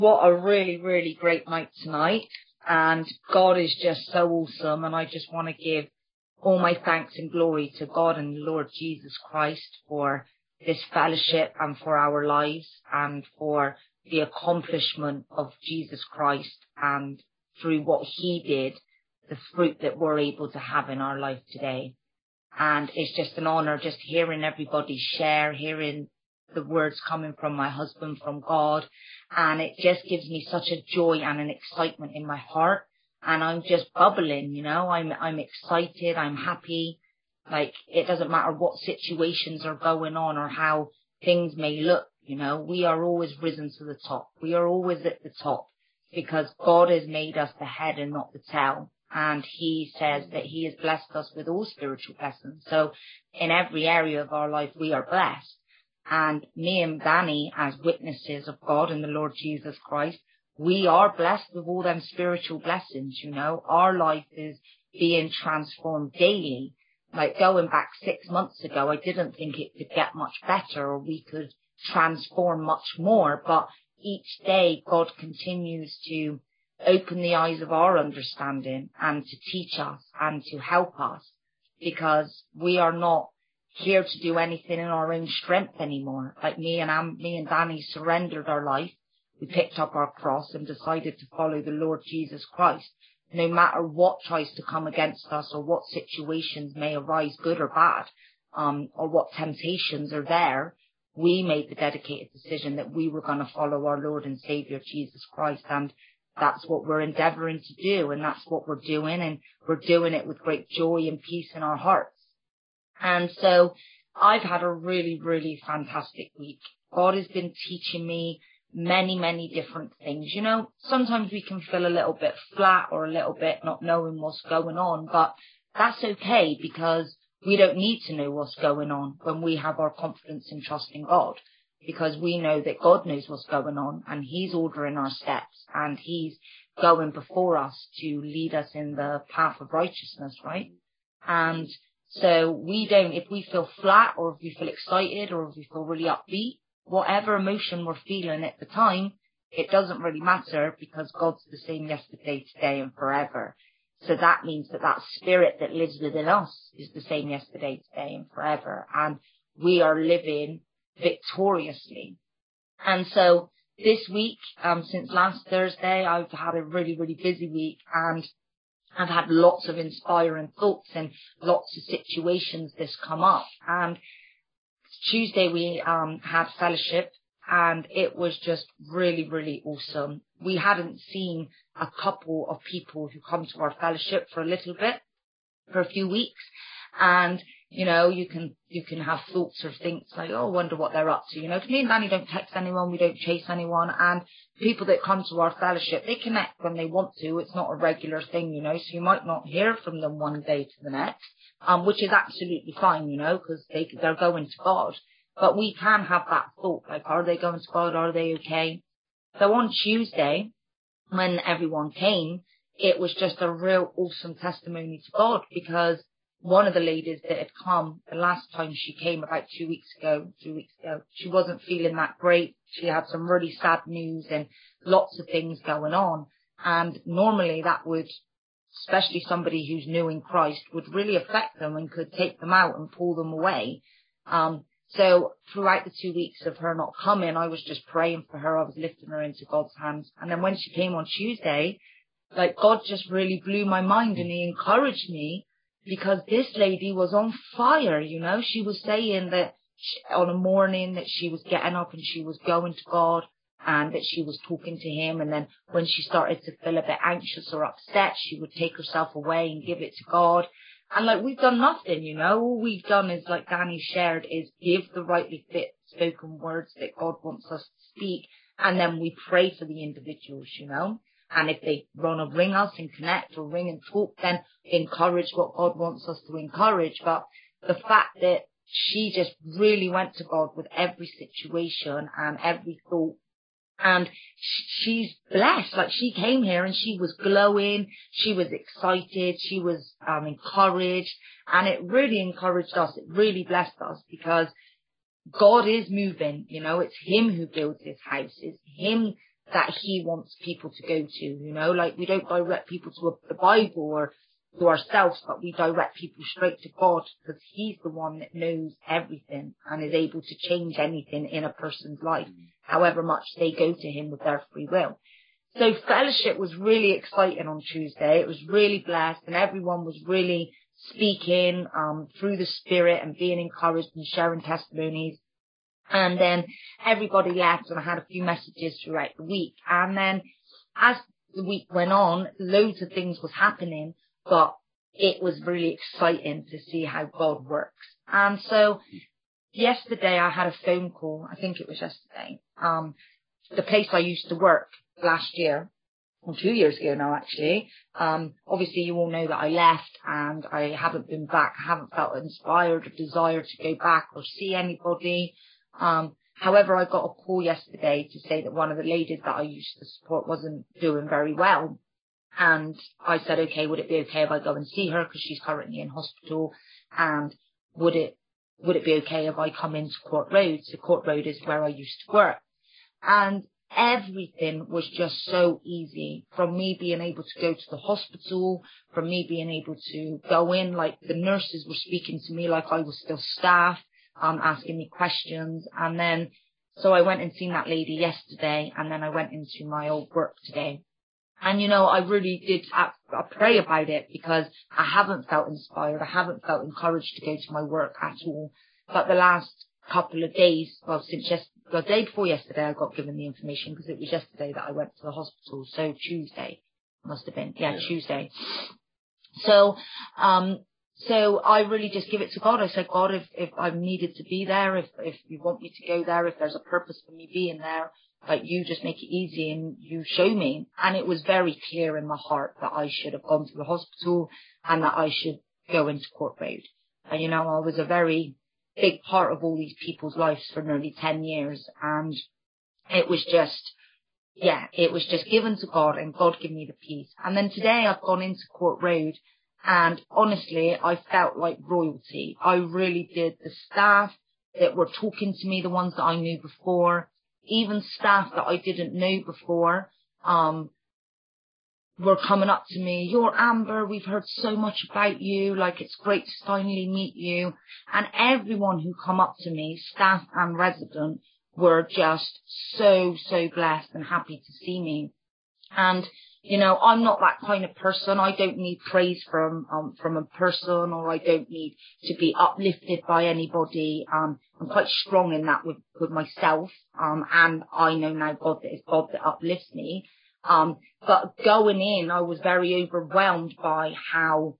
What a really, really great night tonight. And God is just so awesome. And I just want to give all my thanks and glory to God and Lord Jesus Christ for this fellowship and for our lives and for the accomplishment of Jesus Christ and through what he did, the fruit that we're able to have in our life today. And it's just an honor just hearing everybody share, hearing the words coming from my husband, from God. And it just gives me such a joy and an excitement in my heart. And I'm just bubbling, I'm excited. I'm happy. Like, it doesn't matter what situations are going on or how things may look, we are always risen to the top. We are always at the top because God has made us the head and not the tail. And he says that he has blessed us with all spiritual blessings. So in every area of our life, we are blessed. And me and Danny, as witnesses of God and the Lord Jesus Christ, we are blessed with all them spiritual blessings, Our life is being transformed daily. Like going back 6 months ago, I didn't think it could get much better or we could transform much more. But each day, God continues to open the eyes of our understanding and to teach us and to help us, because we are not here to do anything in our own strength anymore. Like me and Danny surrendered our life. We picked up our cross and decided to follow the Lord Jesus Christ. No matter what tries to come against us or what situations may arise, good or bad, or what temptations are there, we made the dedicated decision that we were going to follow our Lord and Savior Jesus Christ. And that's what we're endeavoring to do. And that's what we're doing. And we're doing it with great joy and peace in our hearts. And so I've had a really, really fantastic week. God has been teaching me many, many different things. Sometimes we can feel a little bit flat or a little bit not knowing what's going on, but that's okay because we don't need to know what's going on when we have our confidence and trust in God, because we know that God knows what's going on and he's ordering our steps and he's going before us to lead us in the path of righteousness, right? And so if we feel flat or if we feel excited or if we feel really upbeat, whatever emotion we're feeling at the time, it doesn't really matter because God's the same yesterday, today and forever. So that means that spirit that lives within us is the same yesterday, today and forever. And we are living victoriously. And so this week, since last Thursday, I've had a really, really busy week and I've had lots of inspiring thoughts and lots of situations that's come up. And Tuesday we had fellowship and it was just really, really awesome. We hadn't seen a couple of people who come to our fellowship for a little bit, for a few weeks. And, you can have thoughts or things like, oh, I wonder what they're up to. Me and Danny don't text anyone. We don't chase anyone. And people that come to our fellowship, they connect when they want to. It's not a regular thing, so you might not hear from them one day to the next, which is absolutely fine, because they're going to God. But we can have that thought, like, are they going to God? Are they okay? So on Tuesday, when everyone came, it was just a real awesome testimony to God, because one of the ladies that had come the last time she came about 3 weeks ago, she wasn't feeling that great. She had some really sad news and lots of things going on. And normally that would, especially somebody who's new in Christ, would really affect them and could take them out and pull them away. So throughout the 2 weeks of her not coming, I was just praying for her. I was lifting her into God's hands. And then when she came on Tuesday, like, God just really blew my mind and he encouraged me, because this lady was on fire, She was saying that on a morning that she was getting up and she was going to God and that she was talking to him. And then when she started to feel a bit anxious or upset, she would take herself away and give it to God. And like, we've done nothing, all we've done is, like Danny shared, is give the rightly fit spoken words that God wants us to speak. And then we pray for the individuals, And if they want to ring us and connect or ring and talk, then encourage what God wants us to encourage. But the fact that she just really went to God with every situation and every thought, and she's blessed. Like, she came here and she was glowing. She was excited. She was encouraged. And it really encouraged us. It really blessed us, because God is moving. It's him who builds his house. It's him that he wants people to go to, you know, like we don't direct people to the Bible or to ourselves, but we direct people straight to God, because he's the one that knows everything and is able to change anything in a person's life, however much they go to him with their free will. So fellowship was really exciting on Tuesday. It was really blessed, and everyone was really speaking through the Spirit and being encouraged and sharing testimonies. And then everybody left, and I had a few messages throughout the week. And then as the week went on, loads of things was happening, but it was really exciting to see how God works. And so yesterday I had a phone call. I think it was yesterday. The place I used to work last year, or 2 years ago now, actually. Obviously you all know that I left and I haven't been back. I haven't felt inspired or desire to go back or see anybody. However, I got a call yesterday to say that one of the ladies that I used to support wasn't doing very well. And I said, okay, would it be okay if I go and see her, because she's currently in hospital? And would it be okay if I come into Court Road? So Court Road is where I used to work. And everything was just so easy, from me being able to go to the hospital, from me being able to go in, like the nurses were speaking to me like I was still staff, asking me questions. And then, so I went and seen that lady yesterday, and then I went into my old work today. And, you know, I really did I pray about it, because I haven't felt inspired. I haven't felt encouraged to go to my work at all. But the last couple of days, well, the day before yesterday, I got given the information, because it was yesterday that I went to the hospital. So Tuesday must have been. Yeah. Tuesday. So I really just give it to God. I said, God, if I'm needed to be there, if you want me to go there, if there's a purpose for me being there, like, you just make it easy and you show me. And it was very clear in my heart that I should have gone to the hospital and that I should go into Court Road. And, you know, I was a very big part of all these people's lives for nearly 10 years. And it was just given to God, and God gave me the peace. And then today I've gone into Court Road, and honestly, I felt like royalty. I really did. The staff that were talking to me, the ones that I knew before, even staff that I didn't know before, were coming up to me. You're Amber, we've heard so much about you. Like, it's great to finally meet you. And everyone who come up to me, staff and resident, were just so blessed and happy to see me. And, you know, I'm not that kind of person. I don't need praise from a person, or I don't need to be uplifted by anybody. I'm quite strong in that with myself. And I know now God that it's God that uplifts me. But going in, I was very overwhelmed by how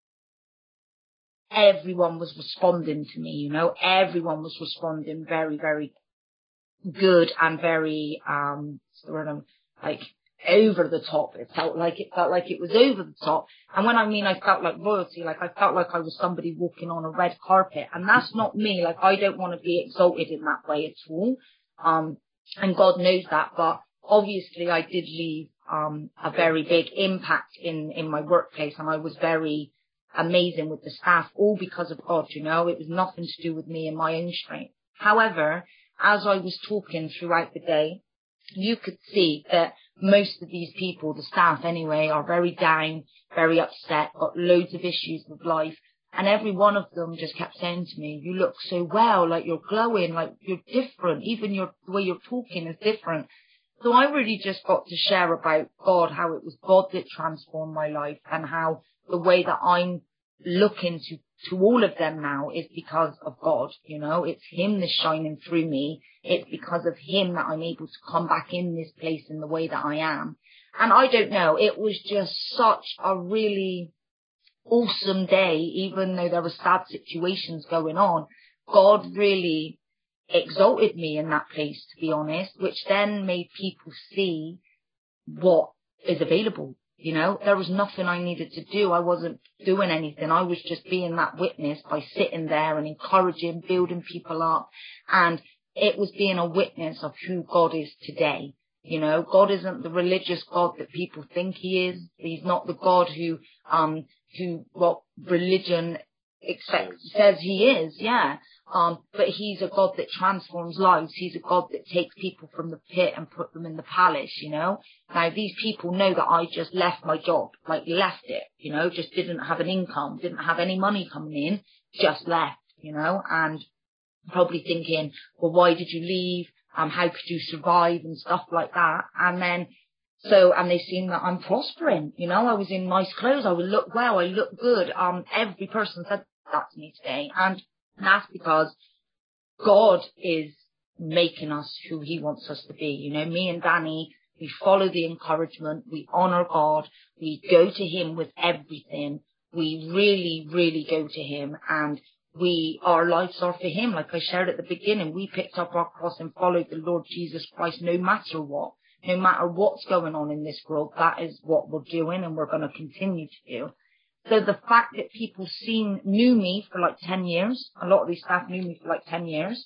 everyone was responding to me, you know. Everyone was responding very, very good and very, like, over the top. It felt like it was over the top. And when I mean I felt like royalty, like I felt like I was somebody walking on a red carpet. And that's not me. Like, I don't want to be exalted in that way at all. And God knows that. But obviously I did leave a very big impact in my workplace, and I was very amazing with the staff, all because of God, you know. It was nothing to do with me and my own strength. However, as I was talking throughout the day, you could see that most of these people, the staff anyway, are very down, very upset, got loads of issues with life. And every one of them just kept saying to me, you look so well, like you're glowing, like you're different. Even the way you're talking is different. So I really just got to share about God, how it was God that transformed my life, and how the way that I'm looking to all of them now is because of God, you know. It's Him that's shining through me. It's because of Him that I'm able to come back in this place in the way that I am. And I don't know, it was just such a really awesome day, even though there were sad situations going on. God really exalted me in that place, to be honest, which then made people see what is available. You know, there was nothing I needed to do. I wasn't doing anything. I was just being that witness by sitting there and encouraging, building people up. And it was being a witness of who God is today. You know, God isn't the religious God that people think He is. He's not the God who what religion says He is. Yeah. But he's a God that transforms lives. He's a God that takes people from the pit and put them in the palace, you know. Now, these people know that I just left my job, like left it, you know, just didn't have an income, didn't have any money coming in, just left, you know, and probably thinking, well, why did you leave? How could you survive and stuff like that? And then, and they've seen that I'm prospering, you know, I was in nice clothes, I would look well, I look good. Every person said that to me today. And that's because God is making us who he wants us to be. You know, me and Danny, we follow the encouragement. We honor God. We go to him with everything. We really, really go to him, and our lives are for him. Like I shared at the beginning, we picked up our cross and followed the Lord Jesus Christ no matter what. No matter what's going on in this world, that is what we're doing, and we're going to continue to do. So the fact that people knew me for like 10 years, a lot of these staff knew me for like 10 years,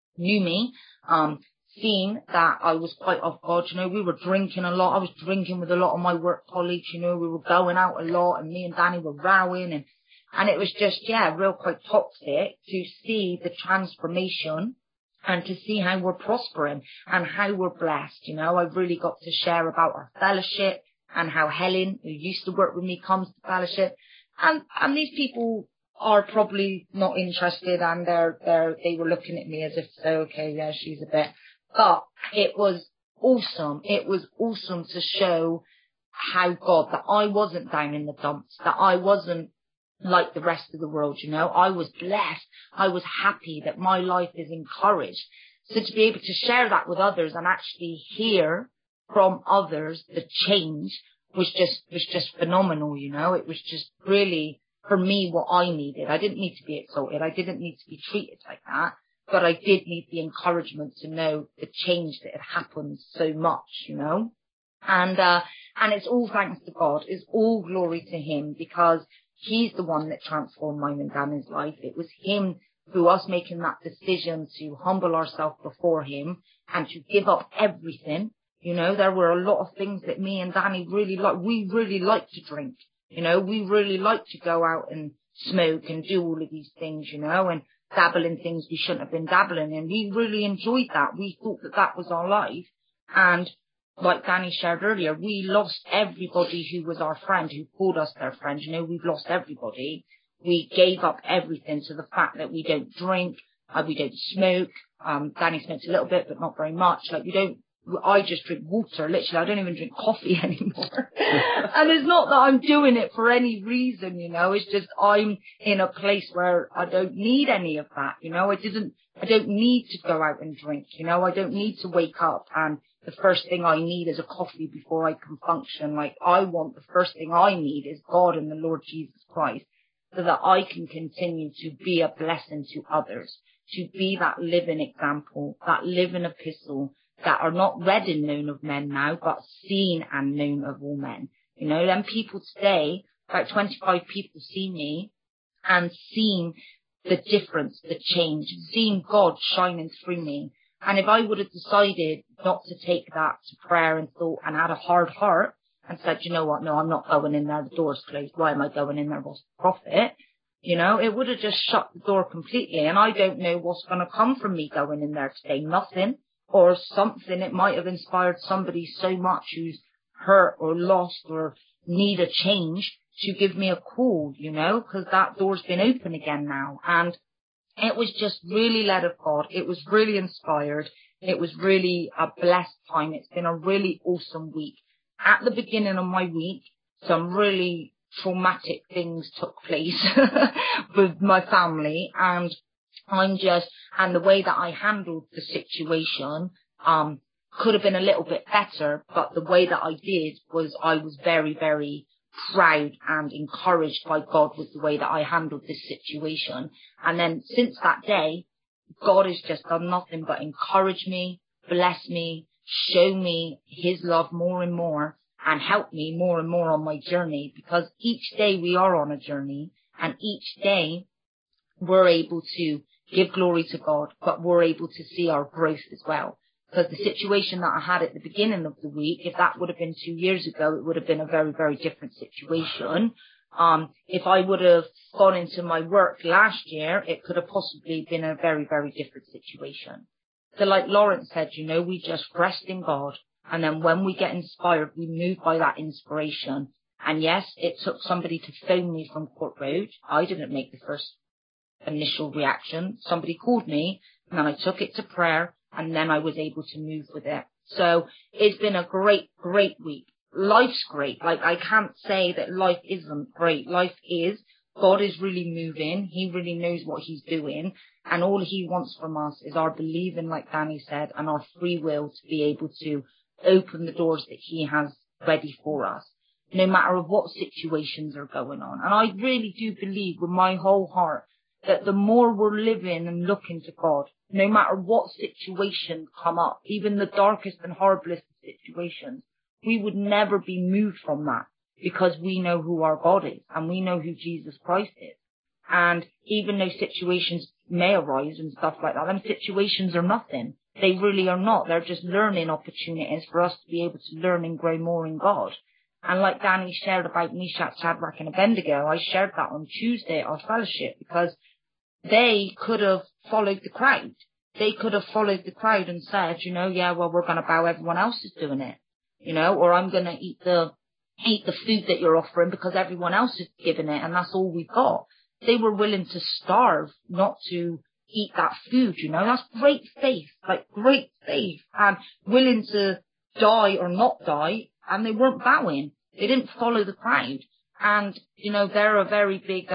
seen that I was quite off guard. You know, we were drinking a lot. I was drinking with a lot of my work colleagues. You know, we were going out a lot, and me and Danny were rowing, and it was just, real quite toxic to see the transformation and to see how we're prospering and how we're blessed. You know, I've really got to share about our fellowship and how Helen, who used to work with me, comes to fellowship. And these people are probably not interested, and they were looking at me as if, okay, yeah, she's a bit. But it was awesome. It was awesome to show how God, that I wasn't down in the dumps, that I wasn't like the rest of the world, you know. I was blessed. I was happy that my life is encouraged. So to be able to share that with others and actually hear from others the change was just phenomenal, you know. It was just really, for me, what I needed. I didn't need to be exalted. I didn't need to be treated like that. But I did need the encouragement to know the change that had happened so much, you know. And it's all thanks to God. It's all glory to him, because he's the one that transformed mine and Danny's life. It was him, through us making that decision to humble ourselves before him and to give up everything. You know, there were a lot of things that me and Danny really like. We really like to drink. You know, we really like to go out and smoke and do all of these things, you know, and dabble in things we shouldn't have been dabbling in. We really enjoyed that. We thought that that was our life. And like Danny shared earlier, we lost everybody who was our friend, who called us their friend. You know, we've lost everybody. We gave up everything to the fact that we don't drink, we don't smoke. Danny smokes a little bit, but not very much. Like, I just drink water, literally. I don't even drink coffee anymore. And it's not that I'm doing it for any reason, you know. It's just I'm in a place where I don't need any of that, you know. I don't need to go out and drink, you know. I don't need to wake up and the first thing I need is a coffee before I can function. Like, the first thing I need is God and the Lord Jesus Christ, so that I can continue to be a blessing to others, to be that living example, that living epistle, that are not read and known of men now, but seen and known of all men. You know, them people today, about 25 people see me and seen the difference, the change, seen God shining through me. And if I would have decided not to take that to prayer and thought and had a hard heart and said, you know what, no, I'm not going in there, the door's closed, why am I going in there, what's the profit? You know, it would have just shut the door completely. And I don't know what's going to come from me going in there today, nothing. Or something, it might have inspired somebody so much who's hurt or lost or need a change to give me a call, you know, because that door's been open again now. And it was just really led of God. It was really inspired. It was really a blessed time. It's been a really awesome week. At the beginning of my week, some really traumatic things took place with my family, and the way that I handled the situation, could have been a little bit better, but the way that I did was I was very, very proud and encouraged by God with the way that I handled this situation. And then since that day, God has just done nothing but encourage me, bless me, show me his love more and more, and help me more and more on my journey, because each day we are on a journey, and each day we're able to give glory to God, but we're able to see our growth as well. Because the situation that I had at the beginning of the week, if that would have been 2 years ago, it would have been a very, very different situation. If I would have gone into my work last year, it could have possibly been a very, very different situation. So like Lawrence said, we just rest in God. And then when we get inspired, we move by that inspiration. And yes, it took somebody to phone me from Court Road. I didn't make the first initial reaction. Somebody called me, and then I took it to prayer, and then I was able to move with it. So it's been a great, great week. Life's great. Like, I can't say that life isn't great. Life is. God is really moving. He really knows what he's doing. And all he wants from us is our believing, like Danny said, and our free will to be able to open the doors that he has ready for us, no matter what situations are going on. And I really do believe with my whole heart that the more we're living and looking to God, no matter what situations come up, even the darkest and horriblest situations, we would never be moved from that because we know who our God is and we know who Jesus Christ is. And even though situations may arise and stuff like that, them situations are nothing. They really are not. They're just learning opportunities for us to be able to learn and grow more in God. And like Danny shared about Meshach, Shadrach and Abednego, I shared that on Tuesday at our fellowship because they could have followed the crowd. They could have followed the crowd and said, yeah, well, we're going to bow, everyone else is doing it, or I'm going to eat the food that you're offering because everyone else is giving it and that's all we've got. They were willing to starve not to eat that food, that's great faith, like great faith, and willing to die or not die, and they weren't bowing. They didn't follow the crowd. And, they're a very big,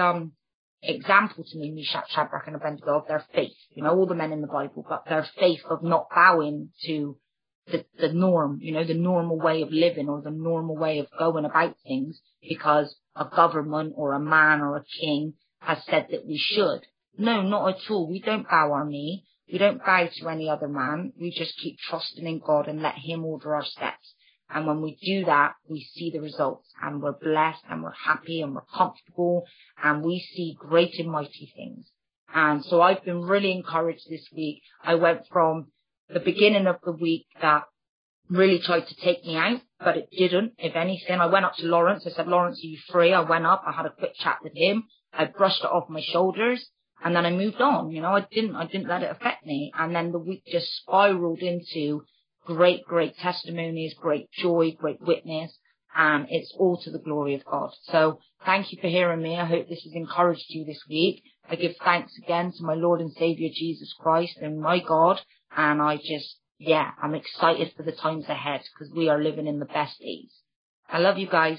example to me, Meshach, Shadrach and Abednego, of their faith, all the men in the Bible, but their faith of not bowing to the norm, the normal way of living or the normal way of going about things because a government or a man or a king has said that we should. No, not at all. We don't bow our knee. We don't bow to any other man. We just keep trusting in God and let him order our steps. And when we do that, we see the results and we're blessed and we're happy and we're comfortable and we see great and mighty things. And so I've been really encouraged this week. I went from the beginning of the week that really tried to take me out, but it didn't. If anything, I went up to Lawrence. I said, Lawrence, are you free? I went up. I had a quick chat with him. I brushed it off my shoulders and then I moved on. I didn't let it affect me. And then the week just spiraled into great, great testimonies, great joy, great witness, and it's all to the glory of God. So thank you for hearing me. I hope this has encouraged you this week. I give thanks again to my Lord and Savior Jesus Christ and my God, and I'm excited for the times ahead because we are living in the best days. I love you guys.